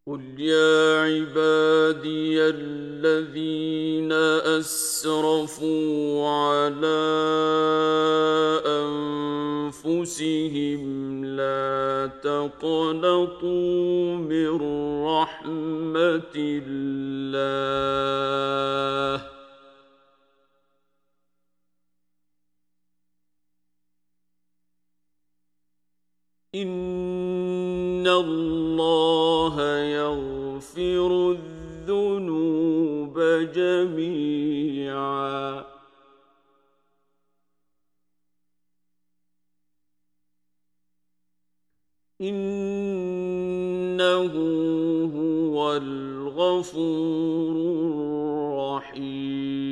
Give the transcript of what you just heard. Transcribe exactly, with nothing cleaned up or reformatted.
قل يا عبادي الذين أسرفوا على أنفسهم لا تقنطوا من رحمة الله إن الله يغفر الذنوب جميعا إنه هو الغفور الرحيم